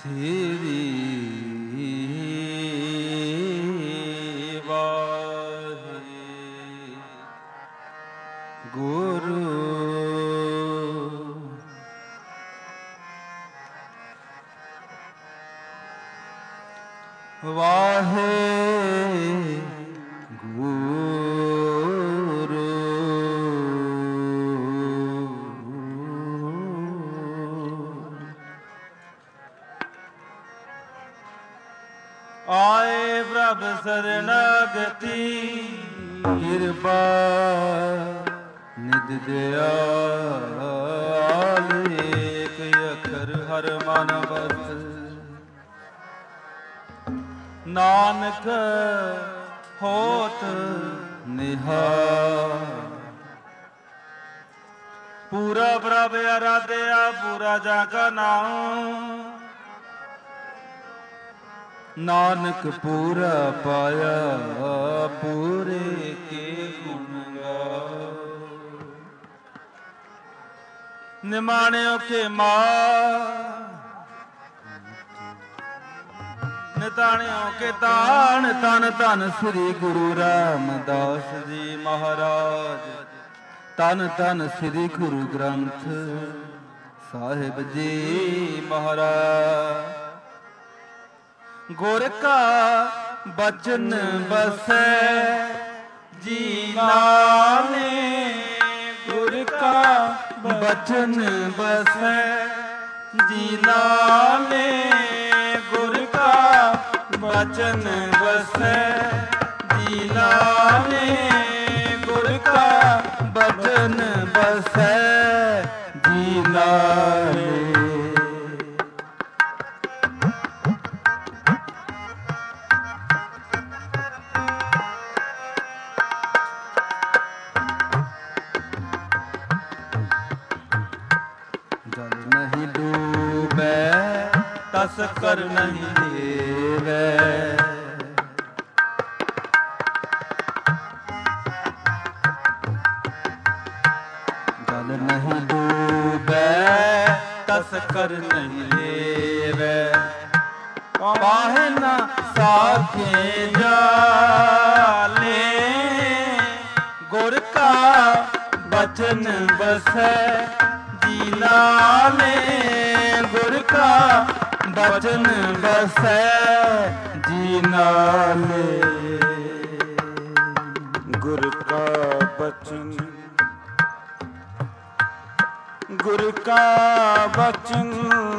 ਸ੍ਰੀ ਵਾਹਿਗੁਰੂ ਵਾਹਿਗੁਰੂ ਆਏ ਪ੍ਰਭ ਸਰਣਗਤੀ ਕਿਰਪਾ ਨਿਧ ਦਿਆਲ ਏਕ ਅੱਖਰ ਹਰ ਮਨ ਬਸ ਨਾਨਕ ਹੋਤ ਨਿਹਾਲ ਪੂਰਾ ਪ੍ਰਭ ਅਰਾਧਿਆ ਪੂਰਾ ਜਾ ਕਾ ਨਾਮ ਨਾਨਕ ਪੂਰਾ ਪਾਇਆ ਪੂਰੇ ਕੇ ਗੁਣ ਗਾਓ ਨਿਮਾਣਿਓ ਕੇ ਨਿਤਾਣਿਓ ਕੇ ਤਾਣ ਤਨ ਧਨ ਸ੍ਰੀ ਗੁਰੂ ਰਾਮਦਾਸ ਜੀ ਮਹਾਰਾਜ ਤਨ ਤਨ ਸ੍ਰੀ ਗੁਰੂ ਗ੍ਰੰਥ ਸਾਹਿਬ ਜੀ ਮਹਾਰਾਜ ਗੁਰ ਕਾ ਬਚਨ ਬਸੈ ਜੀ ਨਾਲੇ ਗੁਰ ਕਾ ਬਚਨ ਬਸੈ ਜੀ ਨਾਲੇ ਗੁਰ ਕਾ ਬਚਨ ਬਸੈ ਜੀ ਨਾਲੇ ਗੁਰ ਕਾ ਬਚਨ ਬਸੈ ਜੀ ਨਾਲੇ ਤਸ ਕਰ ਨਹੀਂ ਦੇਵੈ ਜਲ ਨਹੀਂ ਡੂਬੈ ਤਸ ਕਰ ਨਹੀਂ ਦੇਵੈ ਪਾਹੇ ਨਾ ਸਾਖੇ ਜਾਲੇ ਗੁਰ ਕਾ ਬਚਨ ਬਸੈ ਜੀ ਨਾਲੇ ਗੁਰ ਕਾ ਬਚਨ ਬਸੈ ਜੀ ਨਾਲੇ ਗੁਰ ਕਾ ਬਚਨ ਗੁਰ ਕਾ ਬਚਨ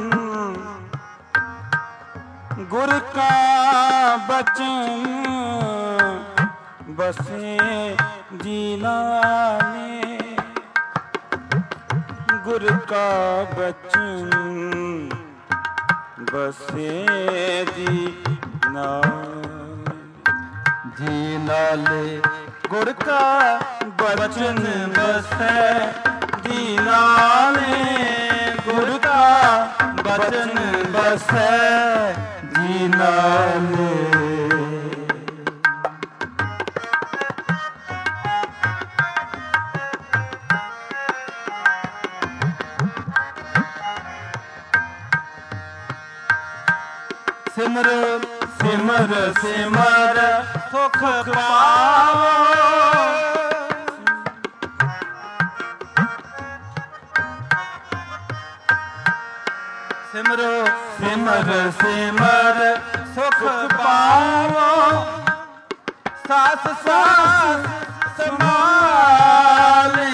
ਗੁਰ ਕਾ ਬਚਨ ਬਸੇ ਜੀ ਨਾਲੇ ਗੁਰ ਕਾ ਬਚਨ ਬਸੇ ਜੀ ਨਾਲੇ ਗੁਰ ਕਾ ਬਚਨ ਬਸੈ ਜੀ ਨਾਲੇ ਗੁਰ ਕਾ ਬਚਨ ਬਸੈ ਜੀ ਨਾਲੇ ਸਿਮਰ ਸਿਮਰ ਸਿਮਰ ਸੁਖ ਪਾਵੋ ਸਿਮਰ ਸਿਮਰ ਸਿਮਰ ਸੁਖ ਪਾਵੋ ਸਾਸ ਸਾਸ ਸਮਾਲੇ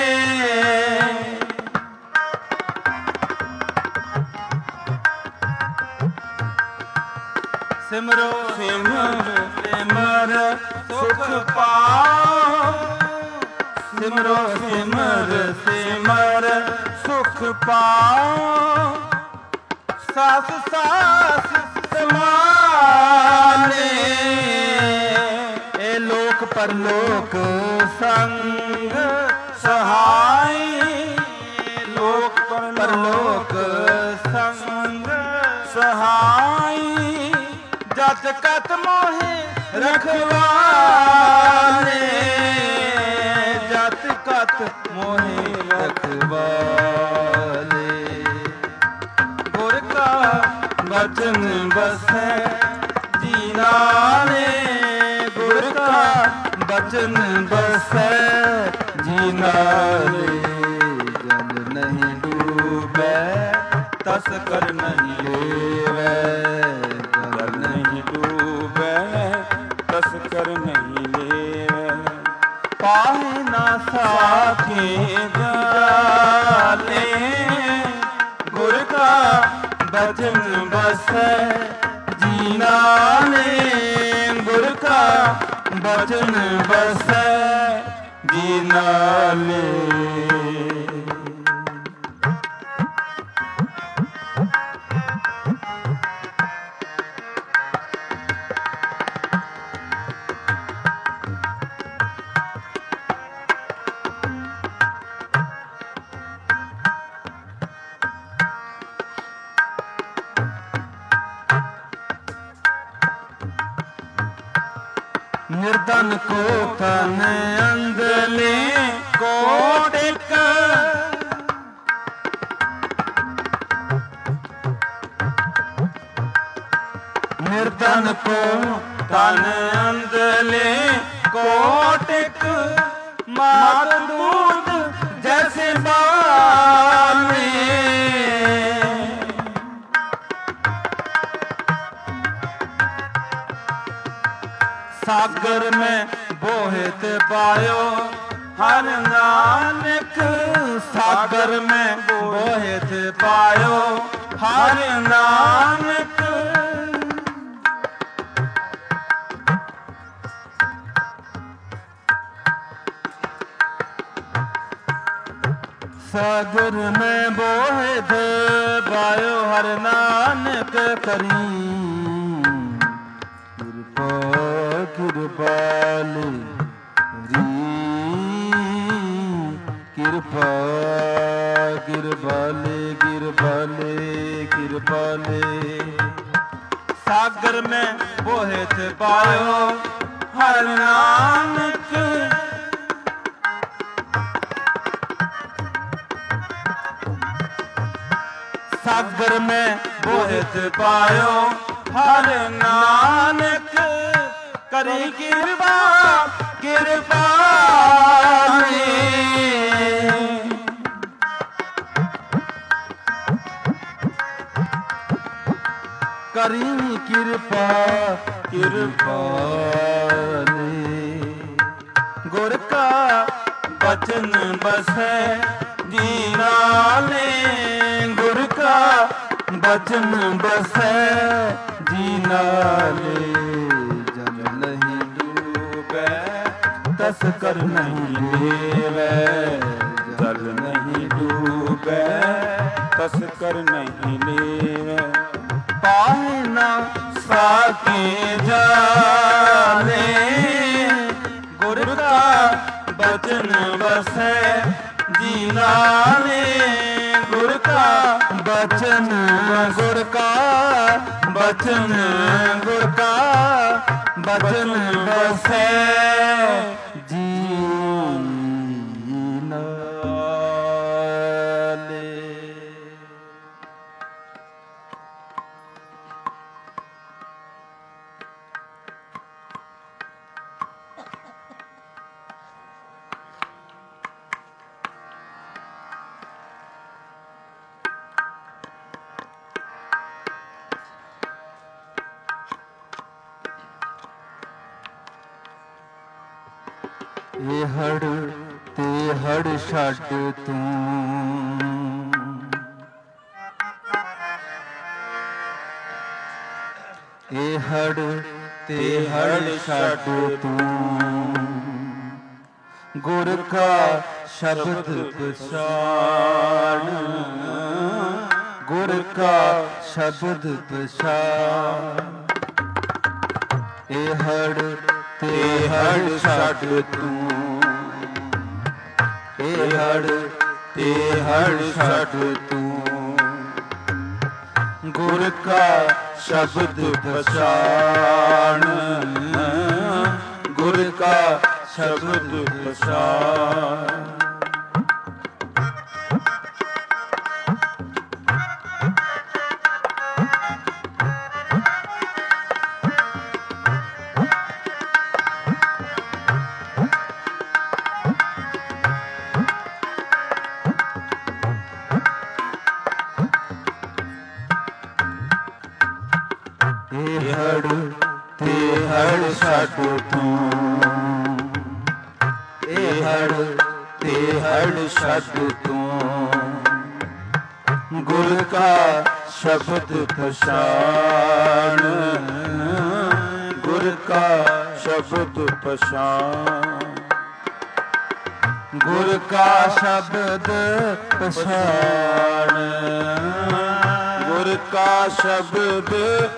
ਸਿਮਰੋ ਸਿਮਰ ਸਿਮਰ ਸੁਖ ਪਾਓ ਸਿਮਰੋ ਸਿਮਰ ਸਿਮਰ ਸੁਖ ਪਾਓ ਸਾਸ ਸਾਸ ਸਮਾਲੇ ਇਹ ਲੋਕ ਪਰਲੋਕ ਸੰਗ ਸਹਾਈ ਲੋਕ ਪਰਲੋਕ ਸੰਗ ਸਹਾਈ ਜਤ ਕਤ ਮੋਹਿ ਰਖਵਾਲੇ ਜਤ ਕਤ ਮੋਹਿ ਰਖਵਾਲੇ ਗੁਰ ਕਾ बचन बसै जी नाले, गुर का बचन बसै जी नाले। जल नहीं डूबे तस कर नहीं लेवै, जल नहीं डूबे तस कर नहीं लेवै। पाहि ना साके जाले, गुर का बचन बसै जी नाले, गुर का बचन बसै जी नाले। निर्धन को तन अंधले कोटिक, निर्धन को तन अंधले कोटिक, मात दूध जैसे बाले। सागर में बोहित पायो हर नानक, सागर में बोहित पायो हर नानक। सागर में बोहित पायो हर नानक, करी कृपाले री, कृपा कृपाले कृपाले कृपाले। सागर में बोहित पायो हर नानक, सागर में बोहित पायो हर नानक। करी कृपा कृपा करी कृपा कृपा। गुर का बचन बसै जी नाले, गुर का बचन बसै जी नाले। तस कर नहीं लेवै, जल नहीं डूबे तस कर नहीं लेवै। पाहि ना साके जाले, गुर का बचन बसै जी नाले, गुर का बचन, गुर का बचन, गुर का बचन बसै जी नाले। ਇਹ ਹੜ ਤੇ ਹੜ ਛੱਡ ਤੂੰ, ਇਹ ਹੜ ਤੇ ਹੜ ਛੱਡ ਤੂੰ। ਗੁਰ ਕਾ ਸ਼ਬਦ ਪਛਾਣ, ਗੁਰ ਕਾ ਸ਼ਬਦ ਪਛਾਣ। ਇਹ ਹੜ ਤੇ ਹੜ ਛੱਡ ਤੂੰ, ਇਹ ਹੜ ਤੇ ਹੜ ਛੱਡ ਤੂੰ। ਗੁਰ ਕਾ ਸ਼ਬਦ ਪਛਾਣ, ਗੁਰ ਕਾ ਸ਼ਬਦ ਪਛਾਣ। ਇਹੜ ਤੇਹੜ ਛੱਡ ਤੂੰ, ਇਹੜ ਤੇਹੜ ਛੱਡ ਤੂੰ। ਗੁਰ ਕਾ ਸ਼ਬਦ ਪਛਾਣ, ਗੁਰ ਕਾ ਸ਼ਬਦ ਪਛਾਣ, ਗੁਰ ਕਾ ਸ਼ਬਦ ਪਛਾਣ, ਗੁਰ ਕਾ ਸ਼ਬਦ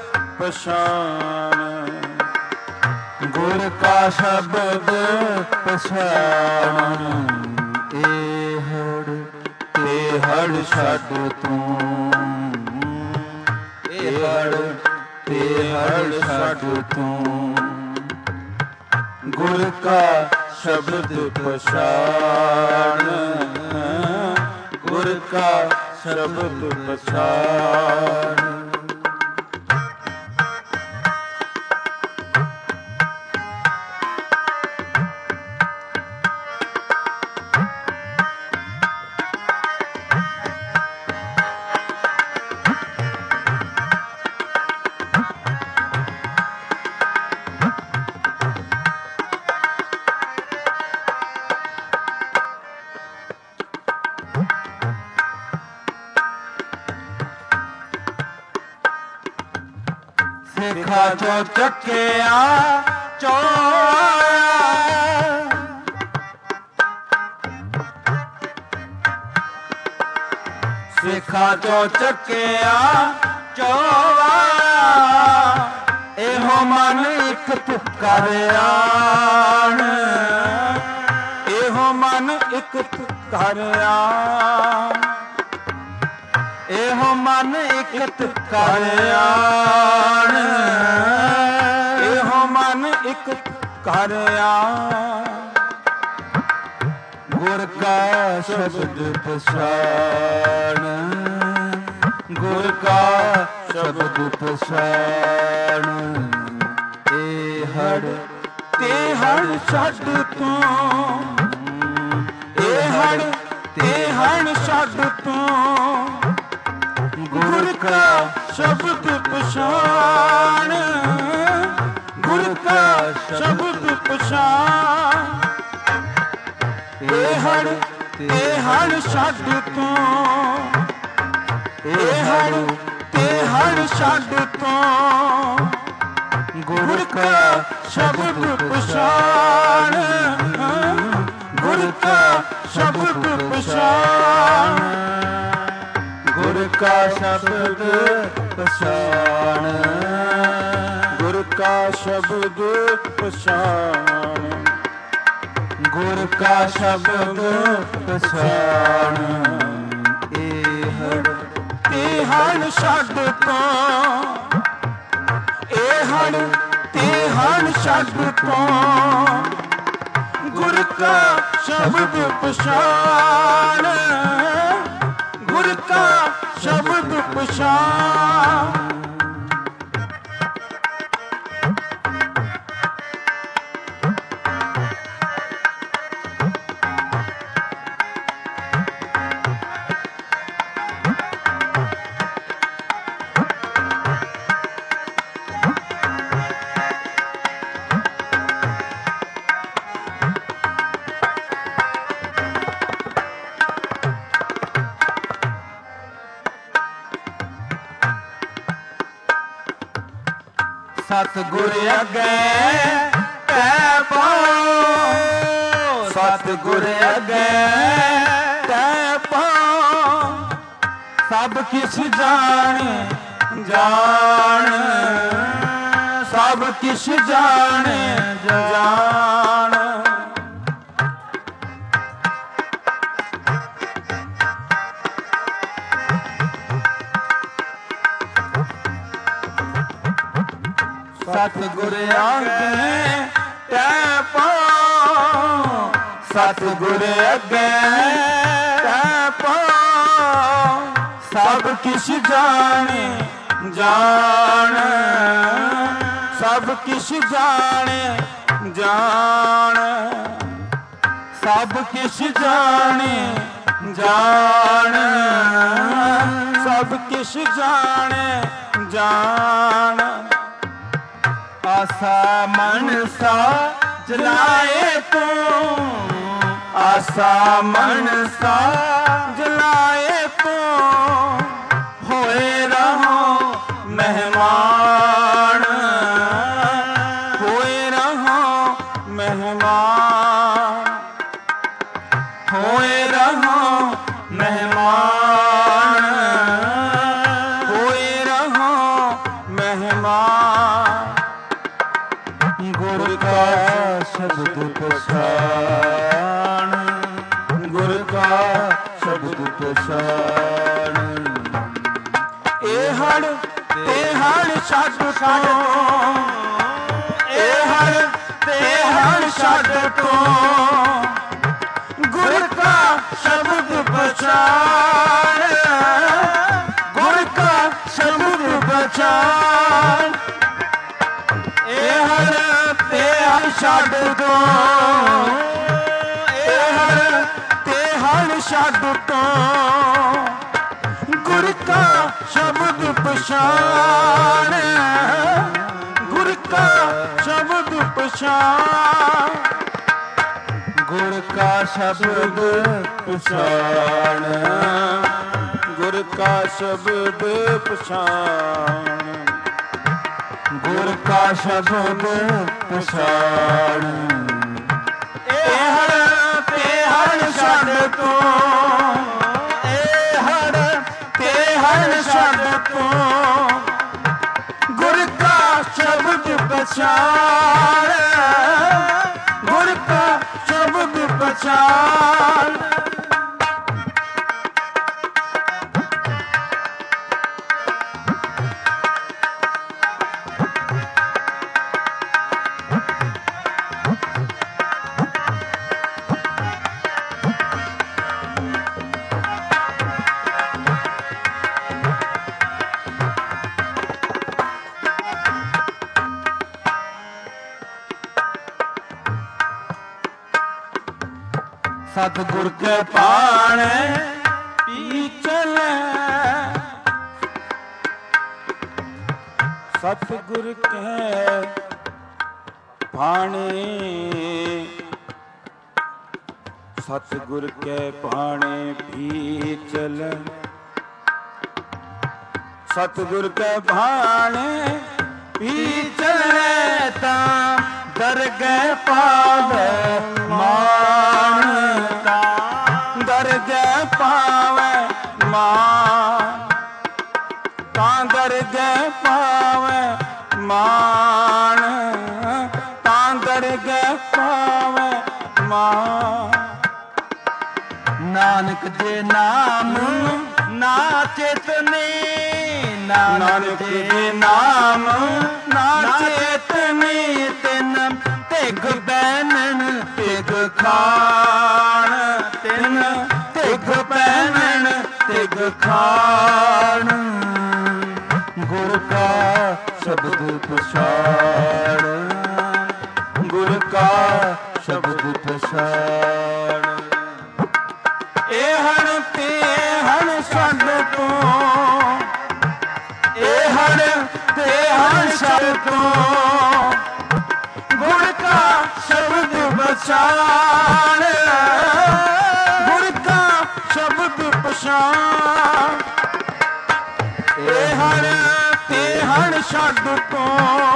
ਪਛਾਣ, ਗੁਰ ਕਾ ਸ਼ਬਦ ਪਛਾਣ। ਇਹੜ ਤੇਹੜ ਛੱਡ ਤੂੰ, ਇਹੜ ਤੇਹੜ ਛੱਡ ਤੂੰ। ਗੁਰ ਕਾ ਸ਼ਬਦ ਪਛਾਣ, ਗੁਰ ਕਾ ਸ਼ਬਦ ਪਛਾਣ। ਸਿੱਖਾਂ ਚੋਂ ਚੱਕਿਆ ਚੋਇਆ, ਸਿੱਖਾਂ ਚੋਂ ਚੱਕਿਆ ਚੋਇਆ। ਇਹੋ ਮਨ ਇੱਕ ਕਰ ਆਣ, ਇਹੋ ਮਨ ਇੱਕ ਕਰ ਆਣ, ਇਹੋ ਮਨ ਇਕਤ ਕਰ ਆਣ, ਇਹੋ ਮਨ ਇਕਤ ਕਰ ਆਣ। ਗੁਰ ਕਾ ਸ਼ਬਦ ਪਛਾਣ, ਗੁਰ ਕਾ ਸ਼ਬਦ ਪਛਾਣ। ਇਹੜ ਤੇਹੜ ਛੱਡ ਤੂੰ, ਇਹੜ ਤੇਹੜ ਛੱਡ ਤੂੰ। ਗੁਰ ਕਾ ਸ਼ਬਦ ਪਛਾਣ, ਗੁਰ ਕਾ ਸ਼ਬਦ ਪਛਾਣ। ਇਹੜ ਤੇਹੜ ਛੱਡ ਤੂੰ, ਇਹੜ ਤੇਹੜ ਛੱਡ ਤੂੰ। ਗੁਰ ਕਾ ਸ਼ਬਦ ਪਛਾਣ, ਗੁਰ ਕਾ ਸ਼ਬਦ ਪਛਾਣ। ਗੁਰ ਕਾ ਸ਼ਬਦ ਪਛਾਣ, ਗੁਰ ਕਾ ਸ਼ਬਦ ਪਛਾਣ, ਗੁਰ ਕਾ ਸ਼ਬਦ ਪਛਾਣ। ਇਹੜ ਤੇਹੜ ਛੱਡ ਤੂੰ, ਇਹੜ ਤੇਹੜ ਛੱਡ ਤੂੰ। ਗੁਰ ਕਾ ਸ਼ਬਦ ਪਛਾਣ, ਗੁਰ ਕਾ ਸ਼ਬਦ ਪਛਾਣ। ਸਤਿਗੁਰ ਅੱਗੇ ਤੈ ਪਾਉ, ਸਤਿਗੁਰ ਅੱਗੇ ਤੈ ਪਾਉ। ਸਭ ਕਿਛ ਜਾਣ ਜਾਣ, ਸਭ ਕਿਛ ਜਾਣ ਜਾਣ। ਸਤਿਗੁਰ ਅੱਗੇ ਤੈ ਪਾਉ, ਸਤਿਗੁਰ ਅੱਗੇ ਤੈ ਪਾਉ। ਸਭ ਕਿਛ ਜਾਣ ਜਾਣ, ਸਭ ਕਿਛ ਜਾਣ ਜਾਣ। ਸਭ ਕਿਛ ਜਾਣ ਜਾਣ, ਸਭ ਕਿਛ ਜਾਣ ਜਾਣ। ਆਸਾ ਮਨਸਾ ਜਲਾਏ ਤੂੰ, ਆਸਾ ਮਨਸਾ ਜਲਾਏ ਤੂੰ, ਹੋਏ ਰਹੋ ਮਹਿਮਾਨ, ਹੋਏ ਰਹੋ ਮਹਿਮਾਨ, ਹੋਏ ਰਹੋ ਮਹਿਮਾਨ, ਹੋਏ ਰਹੋ ਮਹਿਮਾਨ। ਗੁਰ ਕਾ ਸ਼ਬਦ ਪਛਾਣ, ਗੁਰ ਕਾ ਸ਼ਬਦ ਪਛਾਣ। ਇਹ ਹੜ ਤੇ ਹੜ ਛੱਡ ਤੋਂ, ਇਹ ਹੜ ਤੇ ਹੜ ਛੱਡ ਤੋਂ, ਗੁਰ ਕਾ ਸ਼ਬਦ ਪਛਾਣ, ਗੁਰ ਕਾ ਸ਼ਬਦ ਪਛਾਣ। ਇਹ ਹੜ ਤੇ ਹੜ ਛੱਡ ਤੋਂ, ਇਹ ਹੜ ਤੇ ਹੜ ਛੱਡ ਤੋਂ, ਗੁਰ ਕਾ ਸ਼ਬਦ ਪਛਾਣ, ਗੁਰ ਕਾ ਸ਼ਬਦ ਪਛਾਣ। ਗੁਰ ਕਾ ਸ਼ਬਦ ਪਛਾਣ, ਗੁਰ ਕਾ ਸ਼ਬਦ ਪਛਾਣ, ਗੁਰ ਕਾ ਸ਼ਬਦ ਪਛਾਣ। ਇਹ ਹੜ ਤੇ ਹੜ ਛੱਡ ਤੋਂ, ਇਹ ਹੜ ਤੇ ਹੜ ਛੱਡ ਤੋਂ, ਗੁਰ ਕਾ ਸ਼ਬਦ ਪਛਾਣ, ਗੁਰ ਕਾ ਸ਼ਬਦ ਪਛਾਣ। सतगुर के पाने पी चले, सतगुर के पाने, सतगुर के पाने पी चले, सतगुर के पाने पी चले ता दरगह पावे मान, दरगह पावे मान, तां दरगह पावे मान, तां दरगह पावे मान। नानक दे नाम ना चेतने, नानक दे नाम ना चेतने, तिन तिग बैनन तिग खान, तिन तिग बैनन तिग खान। गुर का शब्द पछाण, गुर का शब्द पछाण। ए हण ते हण छड्ड तूं, ए हण ते हण छड्ड तूं, गुर का शब्द पछाण, गुर का शब्द पछाण। ए हण ते हण छड्ड तूं,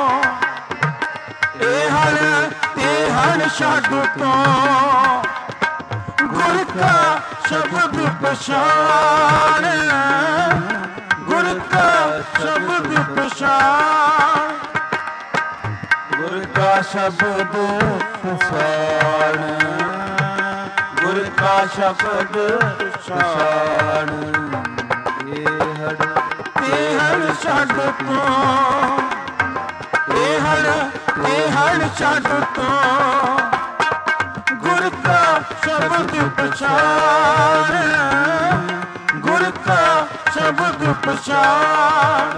ए हण ते हण छड्ड तूं, गुर का शब्द पछाण, गुर का शब्द पछाण। गुर का शब्द पछाण, गुर का शब्द पछाण। ए हड़ ते हड़ छड्ड तूं, ए हड़ छड्ड तूं, गुर का शब्द पछाण, गुर का शब्द पछाण।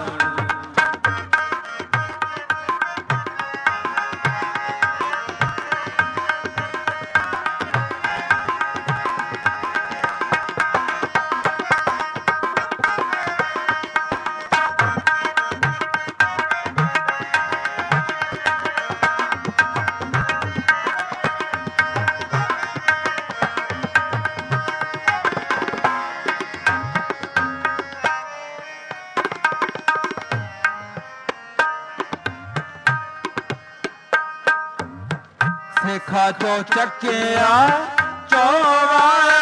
ਸਿਖਾ ਚੋ ਚੱਕਿਆ ਚੋਵਾਇਆ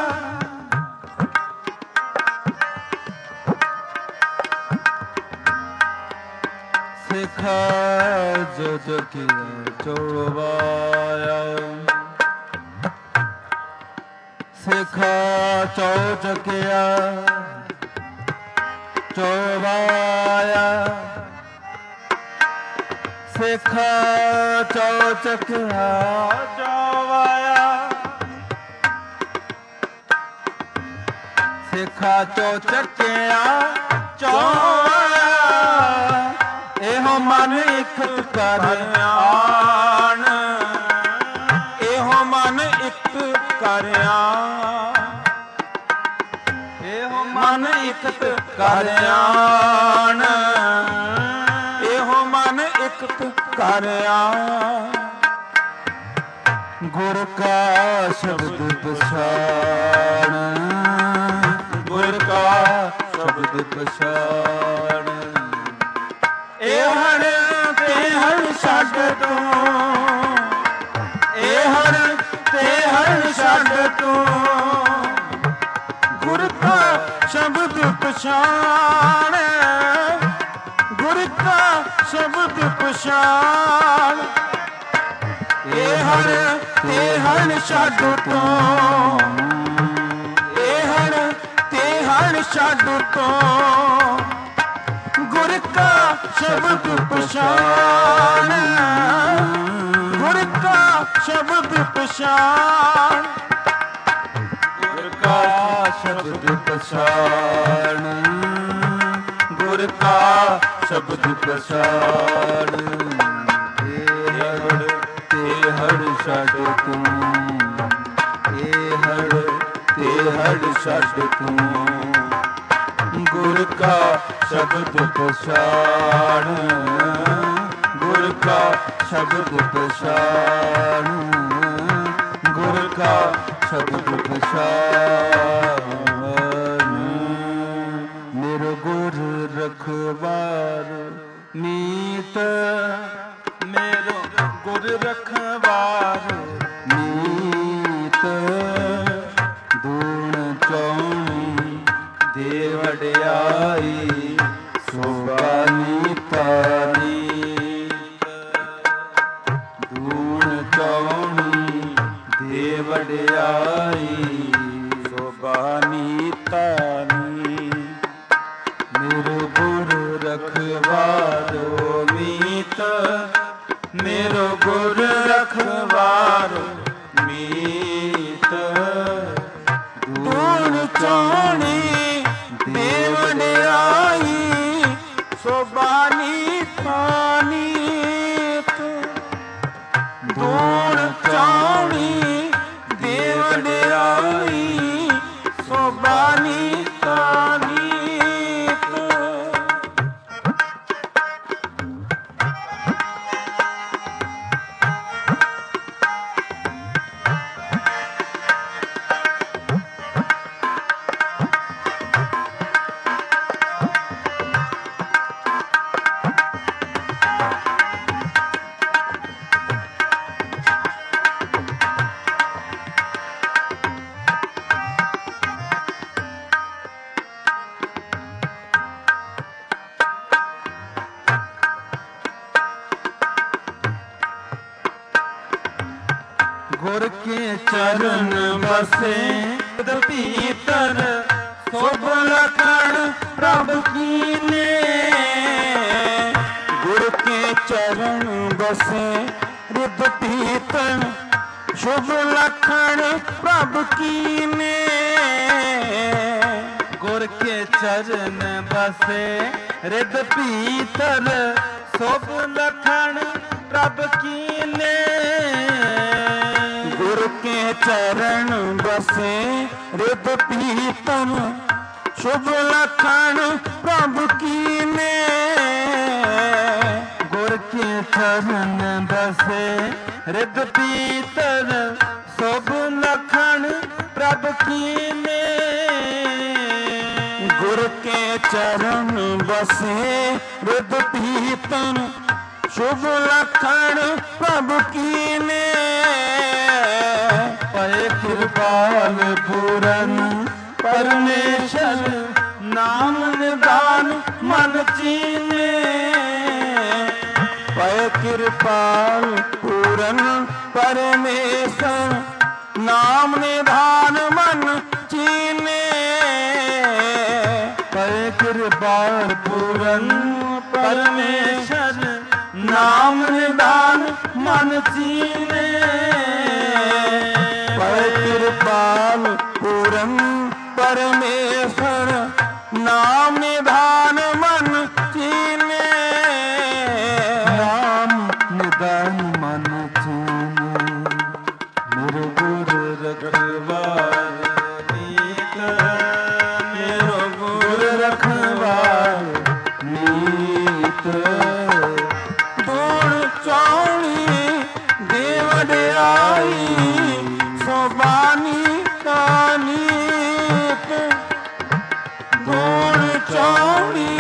ਸਿਖਾ ਜੋ ਚੱਕਿਆ ਚੋਵਾਇਆ ਸਿਖਾ ਚੋ ਚੱਕਿਆ ਚੋਵਾਇਆ ਸਿਖਾ ਚੋ ਚੱਕਿਆ ਚੋਵਾਇਆ ਸਿਖਾ ਚੋ ਚੱਕਿਆ ਚੋਵਾਇਆ ਇਹੋ ਮਨ ਇਕਤ ਕਰ ਆਣ ਇਹੋ ਮਨ ਇਕਤ ਕਰ ਆਣ ਇਹੋ ਮਨ ਇਕਤ ਕਰ ਆਣ ਇਹੋ ਮਨ ਇਕਤ ਕਰ ਆਣ ਗੁਰ ਕਾ ਸ਼ਬਦ ਪਛਾਣ ਗੁਰ ਕਾ ਸ਼ਬਦ ਪਛਾਣ ਇਹ ਹਣ ਤੇ ਹਣ ਛੱਡ ਤੂੰ ਇਹ ਹਣ ਤੇ ਹਣ ਛੱਡ ਤੂੰ ਗੁਰ ਕਾ ਸ਼ਬਦ ਪਛਾਣ ਗੁਰ ਕਾ ਸ਼ਬਦ ਪਛਾਣ ਇਹ ਹਣ ਤੇ ਹਣ ਛੱਡ ਤੂੰ ਇਹ ਹਣ ਤੇ ਹਣ ਛੱਡ ਤੂੰ ਗੁਰ ਕਾ ਸ਼ਬਦ ਪਛਾਣ ਗੁਰ ਕਾ ਸ਼ਬਦ ਪਛਾਣ ਗੁਰ ਕਾ ਸ਼ਬਦ ਪਛਾਣ ਗੁਰ ਕਾ ਸ਼ਬਦ ਪਛਾਣ ਤੇ ਹੜ ਛੱਡ ਤੂੰ ਇਹ ਹੜ ਤੇ ਹੜ ਛੱਡ ਤੂੰ ਗੁਰ ਕਾ ਸ਼ਬਦ ਪਛਾਣ ਗੁਰ ਕਾ ਸ਼ਬਦ ਪਛਾਣ ਗੁਰ ਕਾ ਸ਼ਬਦ ਪਛਾਣ ਮੇਰਾ ਗੁਰ ਰਖਵਾਰ ਨੀਤ ਮੇਰਾ ਗੁਰ ਰਖਵਾਰ ਨੀਤ ਦੂਣ ਚੌਣੀ ਦੇ ਵਡਿਆਈ ਸੋਭਾ ਨੀਤਾਨੀ ਦੂਣ ਚੌਣੀ ਦੇ ਵਡਿਆਈ ਸੋਭਾ ਨੀਤਾਨੀ ਮੇਰੇ ਗੁਰ ਰਖਵਾਰੋ ਮੀਤ मेरो गुर रखवार मीत दूर चौणी देवड़ियाई सोबानी पानीत दूर चौणी देवड़ियाई सोबानी पानीत गुर के चरण बसे भीतर शुभ लखन प्रभ कीने गुर के चरण बसे रिद भीतर शुभ लखन प्रभ कीने गुर के चरण बसे रिद भीतर शुभ लखन प्रभ कीने गुर के चरण बसे रिद पीतन शुभ लखन प्रभु कीने गुर के चरण बसे रिद पीतन शुभ लखन प्रभु कीने गुर के चरण बसे रिद पीतन शुभ लखण प्रभु कीने, पए कृपाल पूरन परमेश्वर, नाम निदान मन चीने। पए कृपाल पूरन परमेश्वर, नाम निधान मन चीने। पए कृपाल पूरन परमेश्वर, नाम निदान मन चीने। पए कृपाल पूरन परमेश्वर, नाम निधान मन चीने। नाम निदान मन चीने, मेरे गुरु रखवार नीत, मेरो गुरु रखवार नीत। धूड़ चौड़ी देवड़ाई, सोबानी का नीत। धूड़ चौड़ी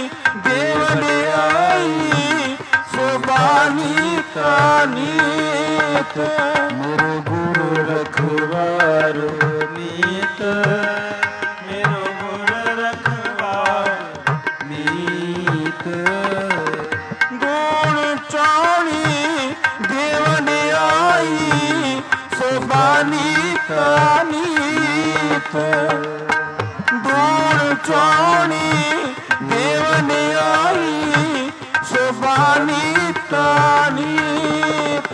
देवड़ाई, सोबानी का नीत। मेरो गुरु रखवार नीत, मेरो गुरु रखवार नीत। धूड़ चौड़ी देवड़ाई, सोबानी का नीत। धूड़ चौड़ी देवड़ाई, सोबानी का नीत।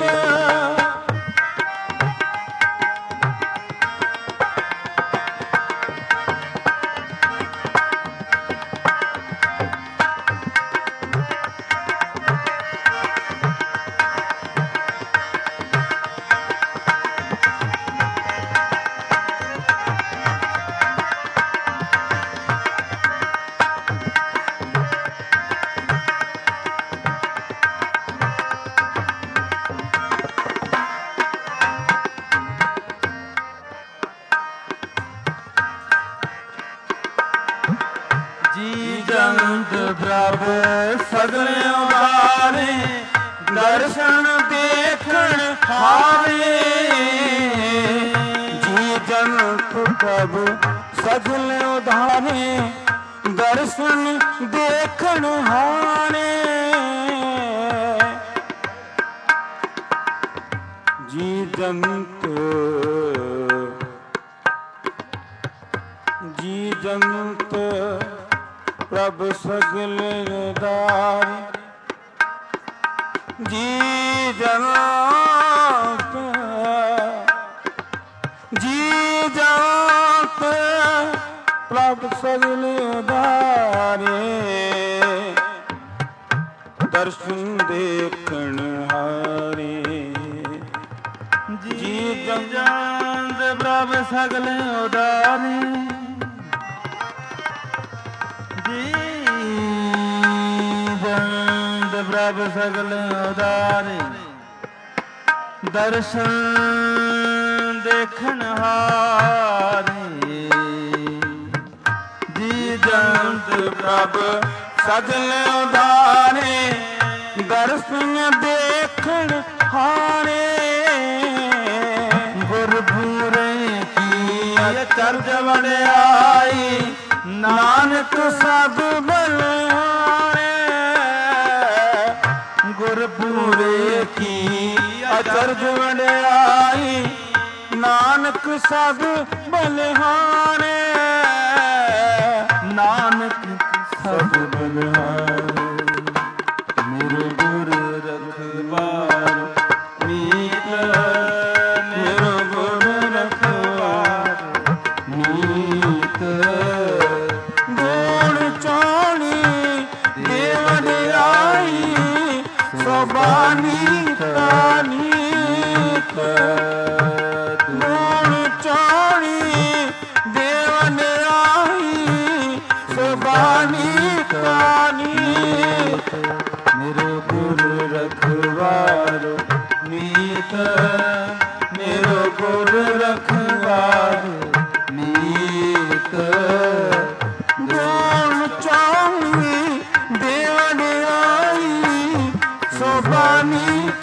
जी जंत प्रभ सगले उदारे, दर्शन देखण हारे। जी जंत प्रभु सगल उधारे, दर्शन देखण हारे। जी जंत प्रभु सगल उधारे, जी जंत प्रभु सगल उधारे, दर्शन देखण हारे। जी जंत प्रभ सगले उदारे, जी जंत प्रभ सगले उदारे, दर्शन देखण हारे। जी जंत प्रभ सगल उधारे, दर्शन देखण हारे। गुरपुरे की चर्च वड्याई, नानक सब बलिहारे। गुरपुरे की अचरज वड्याई, नानक सब बलिहारे। नानक सब बलिहारे, मेरे गुरु रखवार नीत, मेरो गुरु रखवार नीत। धूड़ चौड़ी देवड़ाई, सोबानी का नीत। धूड़ चौड़ी देवड़ाई, सोबानी का नीत। मेरो गुरु रखवार नीत, मेरो गुरु रखवार नीत। धूड़ चौड़ी देवड़ाई,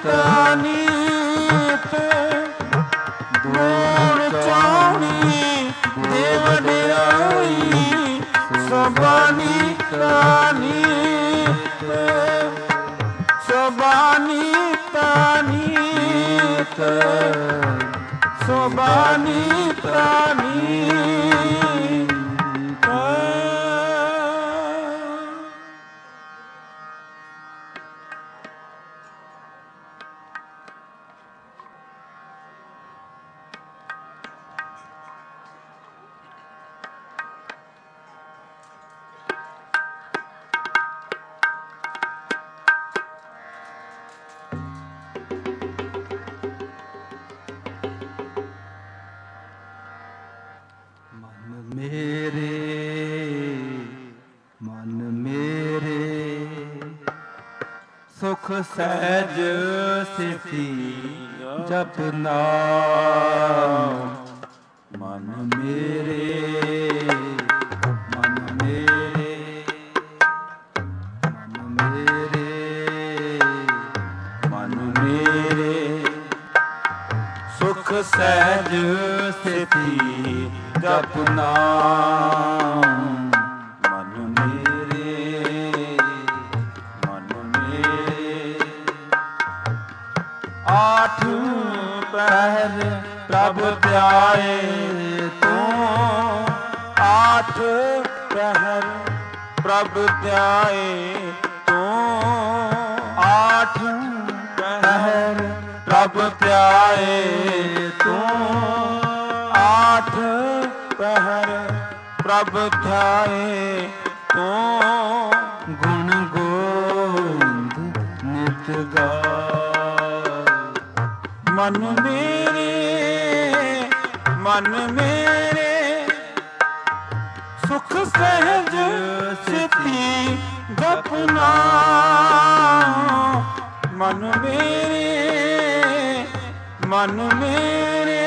ਨੀਤ ਗੁਣ ਚਾਉਣੀ ਦੇ ਵਡਿਆਈ ਸਬਾਨੀ ਤਾਨੀਤ ਸਬਾਨੀ ਤਾਨੀਤ ਸਬਾਨੀ ਤਾਨੀਤ ਸੁਖ ਸਹਿਜ ਸਿਥੀ ਜਪ ਨਾਮ ਮਨ ਮੇਰੇ ਮਨ ਮੇਰੇ ਮਨ ਮੇਰੇ ਮਨ ਮੇਰੇ ਸੁਖ ਸਹਿਜ ਸਿਥੀ ਜਪ ਨਾਮ ਆਠ ਪਹਿਰ ਪ੍ਰਭ ਧਿਆਏ ਤੂੰ ਆਠ ਪਹਿਰ ਪ੍ਰਭ ਧਿਆਏ ਤੂੰ ਆਠ ਪਹਿਰ ਪ੍ਰਭ ਧਿਆਏ ਤੂੰ ਆਠ ਪਹਿਰ ਪ੍ਰਭ ਧਿਆਏ ਤੂੰ ਗੁਣ ਗੋਬਿੰਦ ਨਿਤ ਗਾ ਮਨ ਮੇਰੇ ਸੁਖ ਸਹਿਜ ਸਿਥੀ ਜਪ ਨਾਮ ਮਨ ਮੇਰੇ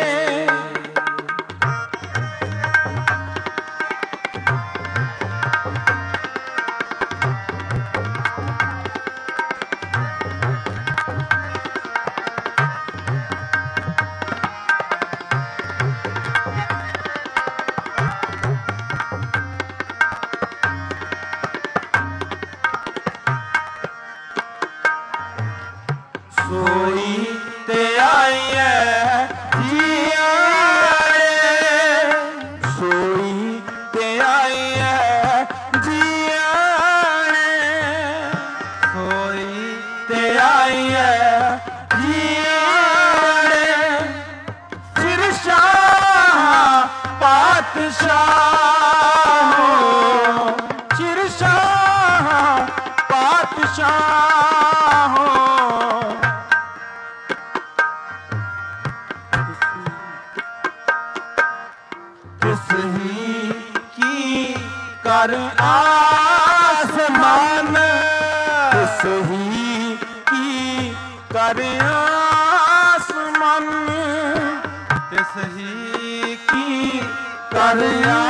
ਸੋਈ ਤੇ ਆਈਐ ਜੀਆਣੇ ਸੋਈ ਤੇ ਆਈਐ ਜੀਆਣੇ ਸੋਈ ਤੇ ਆਈਐ ਜੀਆਣੇ ਸਿਰ ਸ਼ਾਹ ਪਾਤਸ਼ਾਹ ਸਿਰ ਸ਼ਾਹ ਪਾਤਸ਼ਾਹ ਕਰ ਆਸਮਾਨ ਤਿਸ ਹੀ ਕੀ ਕਰ ਆਸਮਾਨ ਤਿਸ ਹੀ ਕੀ ਕਰ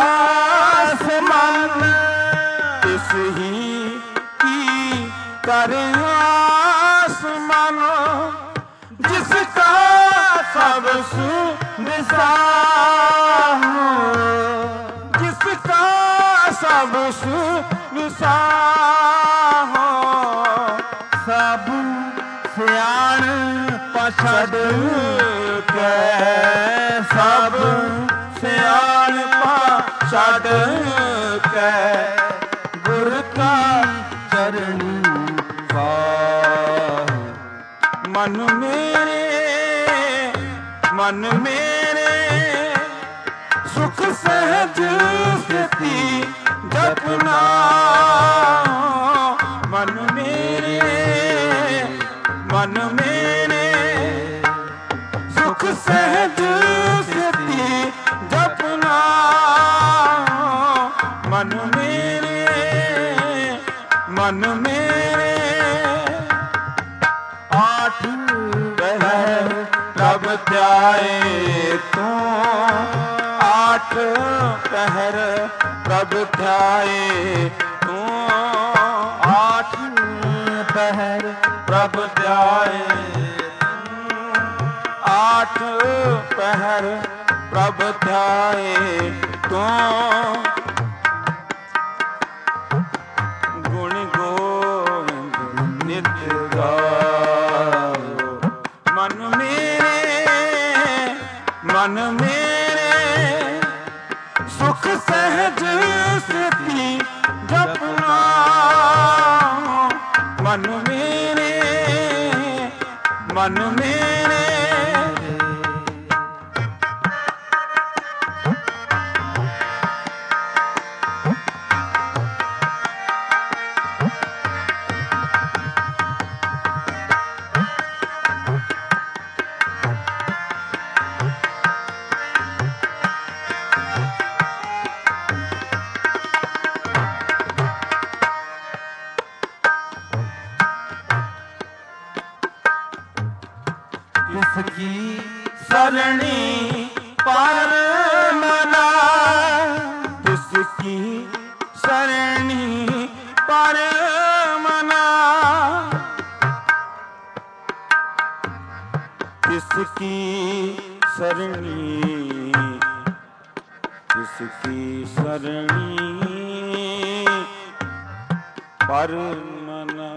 ਆਸਮਾਨ ਤਿਸ ਹੀ ਕੀ ਕਰ ਆਸਮਾਨ ਜਿਸ ਕਾ ਸਭ ਸੁਦਸਾ ਸਭ ਸੁਸਾਹ ਸਭ ਸਿਆਣ ਪਛੜ ਕੇ ਸਭ ਸਿਆਣ ਪਛੜ ਕੇ ਗੁਰ ਕਾ ਚਰਣੀ ਪਾਹ ਮਨ ਮੇਰੇ ਸੁਖ ਸਹਿਜ ਸਿਥੀ ਜਪ ਨਾਮ ਮਨ ਮੇਰੇ ਸੁਖ ਸਹਿਜ ਸਿਥੀ ਜਪ ਨਾਮ ਮਨ ਮੇਰੇ ਆਠ ਪਹਿਰ ਪ੍ਰਭ ਧਿਆਏ ਤੂੰ ਆਠ ਪਹਿਰ ਪ੍ਰਭ ਧਿਆਏ ਤੂੰ ਆਠ ਪਹਿਰ ਪ੍ਰਭ ਧਿਆਏ आठ पहर प्रभ ध्याए तूं गुण गोविंद नित गाओ। मन मेरे सुख सहज स्थिति जपना। मन मेरे इसकी सरणी पर मना। इसकी सरणी पर मना। इसकी सरणी पर मना।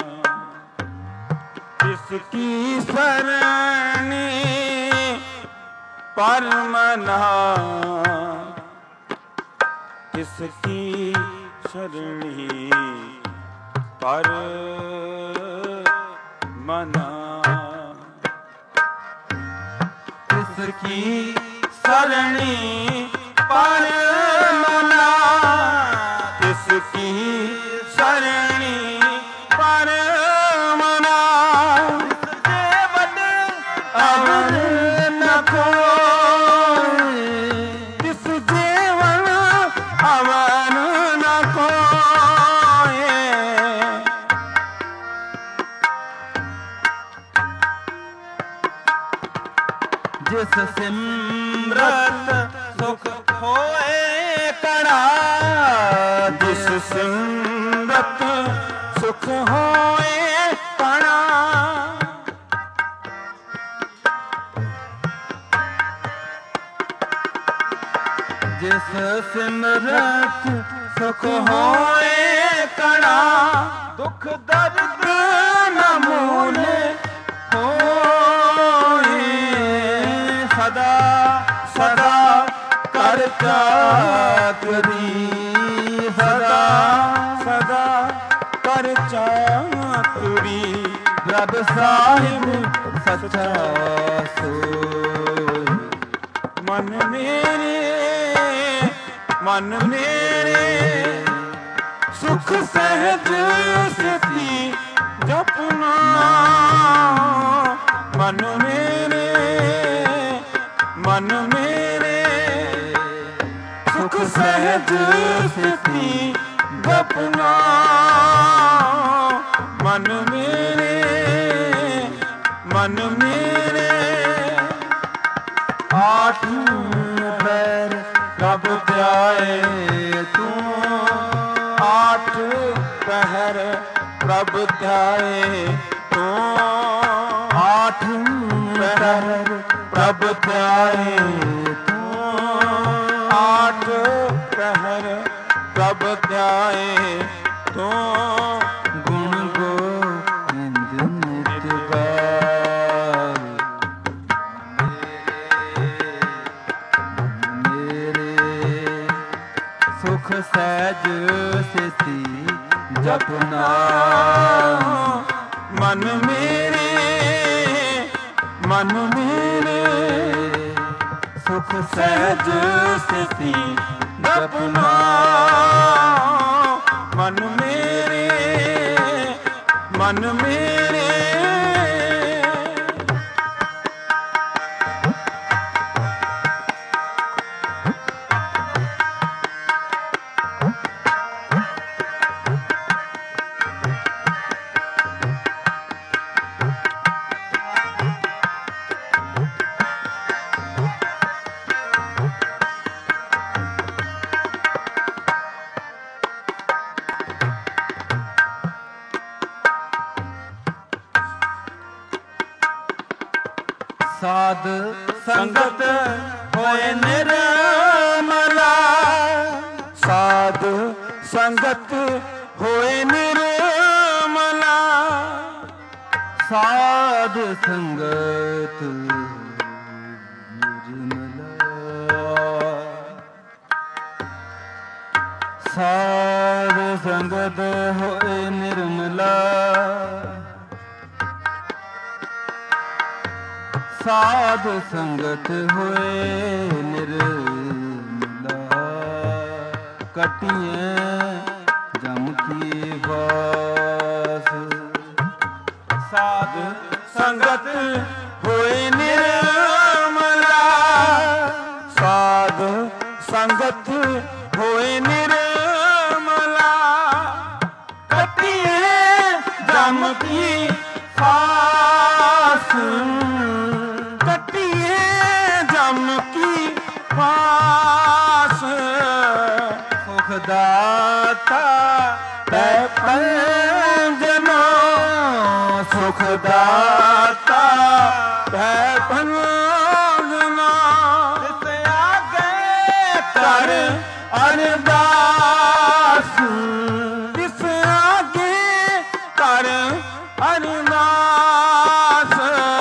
इसकी सरणी पर मना। इसकी सरणी पर मना। इसकी सरणी पर मना। इसकी सरणी पर मना। अवर न कोई तिस जीवन अवर न कोई। जिस सिमरत सुख होए कड़ा। जिस सिमरत सुख होए कड़ा। जिस सिमरत सुख होए कड़ा। दुख दर्द न मूले होए। सदा सदा कर चातुरी। सदा सदा कर चातुरी। रब साहिब सच्चा सोई। मन मेरे सुख सहज स्थिति जपना। मन मेरे सुख सहज स्थिति जपना। मन मेरे आठ पैर कब ध्याए तूं। आठ पहर प्रभ ध्याए तूं। आठ पहर प्रभ ध्याए तूं। आठ पहर प्रभ ध्याए तूं। गुण गोविंद नित गाए। सुख सहज स्थिति जपना। मन मेरे सुख सहज स्थिति जपना। मन मेरे ਸਾਧ ਸੰਗਤ ਹੋਏ ਨਿਰਮਲਾ, ਸਾਧ ਸੰਗਤ ਹੋਏ ਨਿਰਮਲਾ, ਸਾਧ ਸੰਗਤ ਸਾਧ ਸੰਗਤ ਹੋਏ ਨਿਰਮਲਾ, ਸਾਧ ਸੰਗਤ ਹੋਏ ਨਿਰਮਲਾ, ਕਟਿਏ ਜਮ ਕੀ ਬਾਸ, ਸਾਧ ਸੰਗਤ ਹੋਏ ਨਿਰਮਲਾ, ਸਾਧ ਸੰਗਤ ਹੋਏ ਨਿਰਮਲਾ, ਜਮ ਕੀ ਫਾਸ, ਕੱਟਿਏ ਜਮ ਕੀ ਫਾਸ, ਸੁਖ ਦਾਤਾ ਤੈ ਪੰਜਨੋ, ਸੁਖ ਦਾਤਾ ਤੈ ਪੰਜਨੋ, ਤਿਸ ਆਗੇ ਕਰ ਅਰਦਾਸ, ਤਿਸ ਆਗੇ ਕਰ ਅਰਦਾਸ,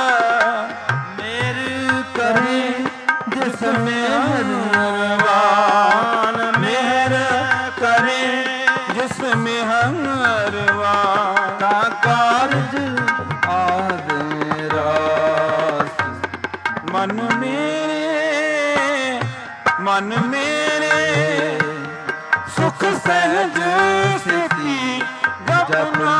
ਮੇਰ ਕਰੇ ਜਿਸ ਮਿਹਰਬਾਨ, ਮੇਰ ਕਰੇ ਜਿਸ ਮਿਹਰਬਾਨ, ਤਾ ਕਾਰਜ ਆਵੇ ਰਾਸ, ਮਨ ਮੇਰੇ, ਮਨ ਮੇਰੇ ਸੁਖ ਸਹਿਜ ਸਿਤੀ ਜਪਨਾ,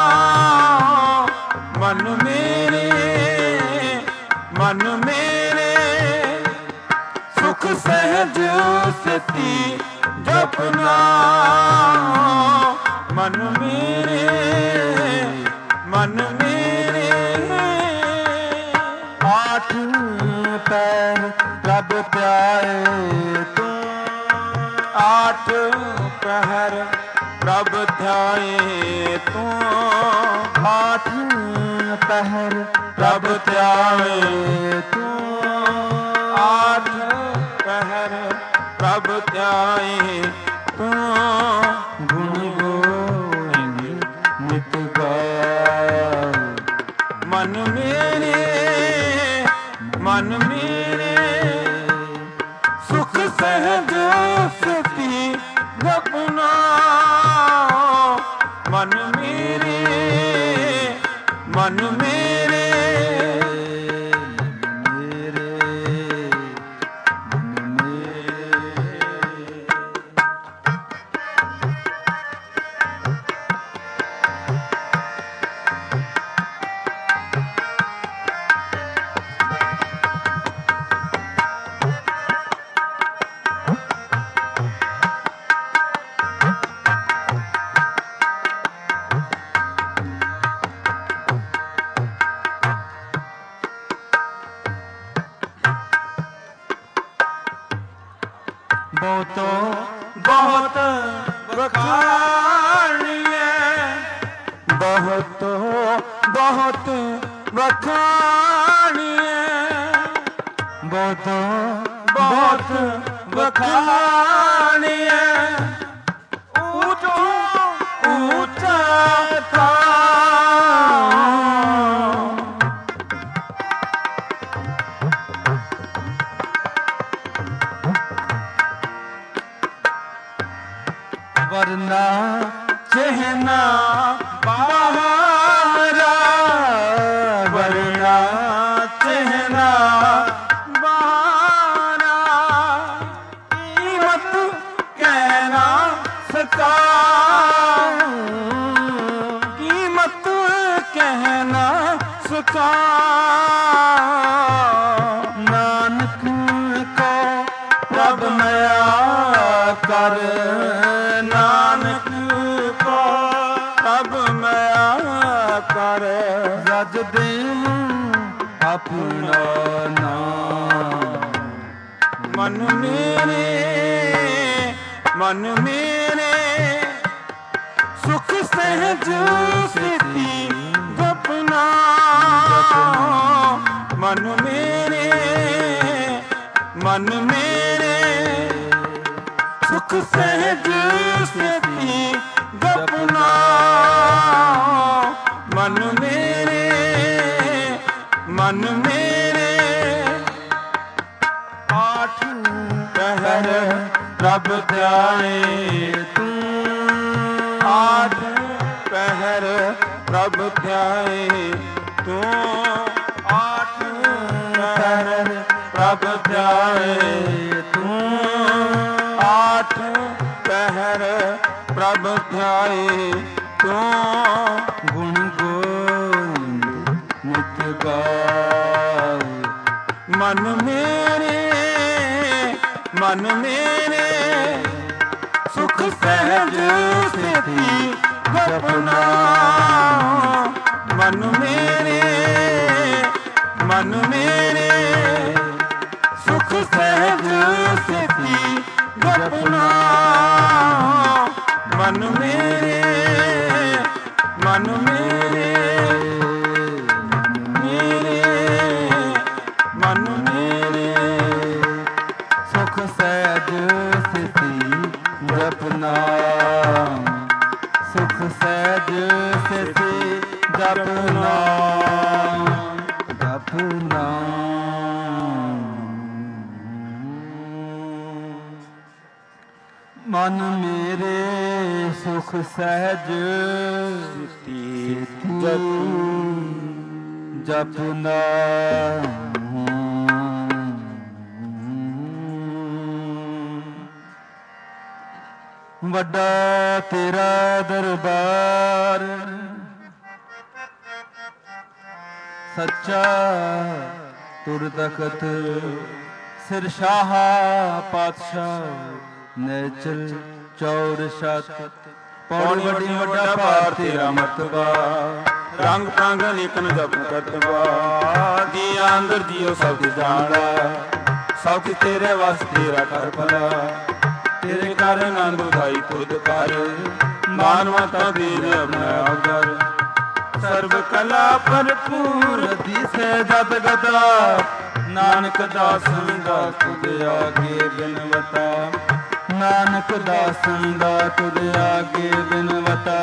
ਮਨ ਮੇਰੇ, ਮਨ ਮੇਰੇ ਸੁਖ ਸਹਿਜ ਸਿਤੀ ਜਪਨਾ, ਮਨ ਮੇਰੇ, ਮਨ ਮੇਰੇ, ਆਠ ਪੈਰ ਪ੍ਰਭ ਧਿਆਏ ਤੂੰ, ਆਠ ਪਹਿਰ ਪ੍ਰਭ ਧਿਆਏ ਤੂੰ, ਆਠ ਪਹਿਰ ਪ੍ਰਭ ਧਿਆਏ ਤੂੰ, ਆਠ ਪਹਿਰ ਪ੍ਰਭ ਧਿਆਏ ਤੂੰ, ਗੁਣ ਗੋਬਿੰਦ ਨਿਤ ਗਾਏ, ਮਨ ਮੇਰੇ, ਮਨ ਮੇਰੇ ਸੁਖ ਸਹਿਜ ਸਿਤੀ ਜਪਨਾ, ਮਨ ਮੇਰੇ, ਮਨ ਮੇਰੇ, ਬਹੁਤੋ ਬਹੁਤ ਵਖਾਣੀਐ, ਬਹੁਤੋ ਬਹੁਤ ਵਖਾਣੀਐ, ਬਹੁਤੋ ਬਹੁਤ ਵਖਾਣੀਐ, ਊਚੋ ਊਚਾ ਥਾਂ, ਵਰਨਾ ਚਿਹਨਾ ਬਾਹਰਾ, ਵਰਨਾ ਚਿਹਨਾ ਬਾਹਰਾ, ਕੀਮਤ ਕਹਿ ਨਾ ਸਕਾ, ਕੀਮਤ ਕਹਿ ਨਾ ਸਕਾ, ਨਾਨਕ ਕੋ ਪ੍ਰਭ ਮਿਆ ਕਰ, ਨਾਨਕ ਕੋ ਪ੍ਰਭ ਮਿਆ ਕਰ, ਰਜ ਦੇਵ ਆਪਣਾ ਨਾਮ, ਮਨ ਮੇਰੇ, ਮਨ ਮੇਰੇ ਸੁਖ ਸਹਿਜ ਸਿਤੀ ਜਪਨਾ, ਮਨ ਮੇਰੇ मन मेरे सुख सहज स्थिति जपना मन मेरे आठ पहर प्रभ ध्याए तू आठ पहर प्रभ ध्याए तू आठ पहर प्रभ ध्याए तू आठ पहर प्रभ ध्याए तू गुण गोविंद नित गाए मन मेरे सुख सहज स्थिति जपना मन मेरे सुख सहज स्थिति जपना मन मेरे सुख सहज स्थिति जपना सुख सहज स्थिति जपना मन मेरे सुख सहज जपना ਵੱਡਾ ਤੇਰਾ ਦਰਬਾਰ ਸੱਚਾ ਤੁਰ ਤਖਤ ਸਿਰ ਸ਼ਾਹ ਪਾਤਸ਼ਾਹ ਨੇਚਲ ਚੌਰ ਛਤ ਪੌੜੀ ਵੱਡੀ ਵੱਡਾ ਭਾਰ ਤੇਰਾ ਮਰਤਬਾ ਰੰਗ ਪੰਗ ਅਨੇਕਨ ਜਪ ਕਰਤਬਾ ਜੀਆਂ ਅੰਦਰ ਜੀਓ ਸਭ ਜਾਣਾ ਸਭ ਤੇਰੇ ਵਸ ਤੇਰਾ ਕਰ ਭਲਾ तेरे कर आनंद उधाई खुद कर मानवता दीन अपना अगर सर्व कला भरपूर दिसे जत गता नानक दासन दा तुद आगे बिनवता नानक दासन दा तुद आगे बिनवता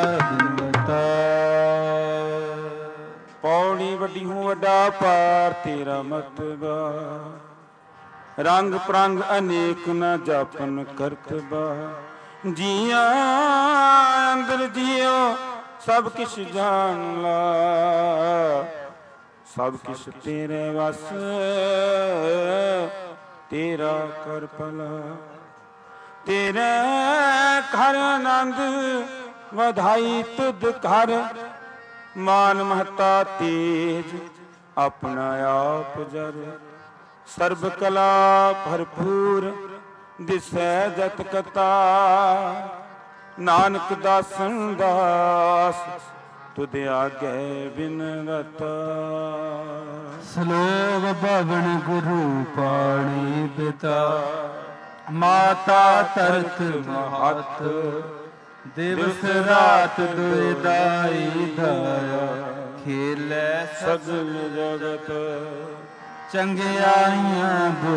पौड़ी वड्डी हूँ वड्डा पार तेरा मतबा रंग प्रंग अनेक न जापन करतबा जिया अंदर जियो सब किश जान ला सब किश तेरे वस तेरा कर भला तेरे घर आनंद वधाई तुद घर मान महता तेज अपना आप जर सर्व कला भरपूर दिसै जत कता नानक दासन दास तुद आगे बिनवता सलोक भवन गुरु पाणी पिता माता तरत महत दिवस रात दुदाई धाया खेलै सगल जगत चंगियाइयां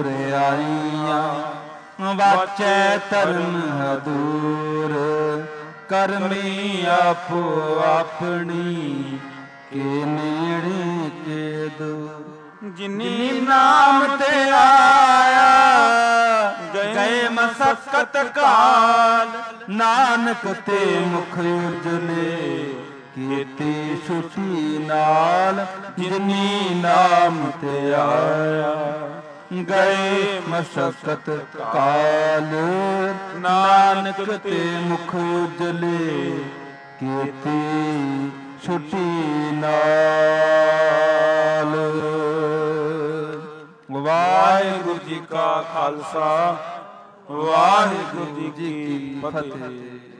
बुराइयां वाचै धर्म हदूर करमी आपो अपनी के नेड़े के दूर जिनी नाम ते आया गए मसक्कत काल नानक ते मुख उजले कीती छुटी नाल जिनी नाम ते आया गए मशक्कत काल नानक ते मुख उजले कीती छुटी नाल। वाहिगुरु जी का खालसा वाहिगुरु जी की फतेह।